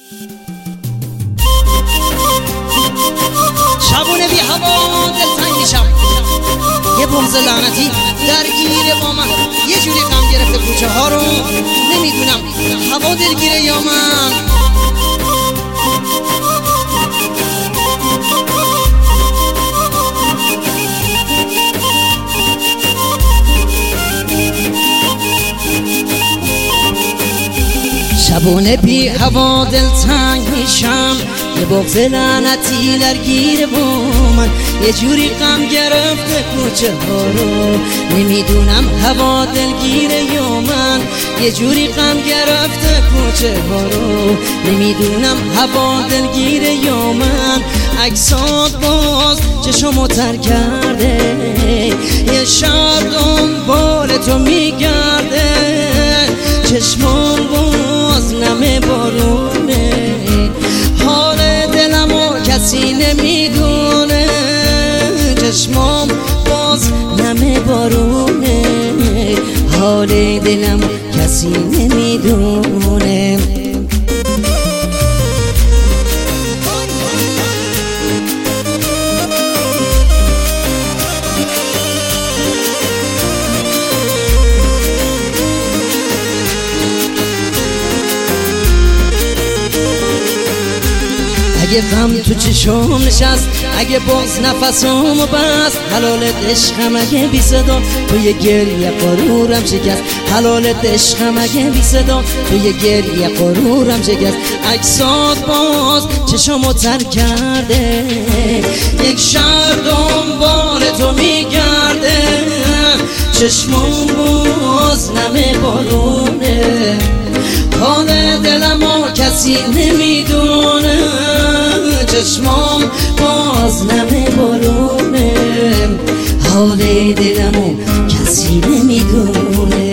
شبونه بی هوا دلتنگ میشم، یه بغض لعنتی درگیر با من، یه جوری غم گرفته کوچه ها رو، نمیدونم هوا دلگیره یا من. شبونه بی هوا دلتنگ میشم، یه بغض لعنتی درگیر با من، یه جوری غم گرفته کوچه ها رو، نمیدونم هوا دلگیره یا من. یه جوری غم گرفته کوچه ها رو، نمیدونم هوا دلگیره یا من. عکسات باز چشمو تر کرده، یه شب دنبال تو میگرده، چشمام باز نم بارونه، حال دلمو کسی نمیدونه، چشمام باز نم بارونه، حال دلمو کسی نمیدونه. اگه غم تو چشم نشست، اگه بغض نفسامو بست، حلالت عشقم اگه بی صدا توی گریه غرورم شکست، حلالت عشقم اگه بی صدا توی گریه غرورم شکست. عکسات باز چشمو تر کرده، یک شب دنبال تو میگرده، چشمم باز نم بارونه، حال دلمو کسی نمیدونه، چشمام باز نم بارونه، حال دلمو کسی نمیدونه.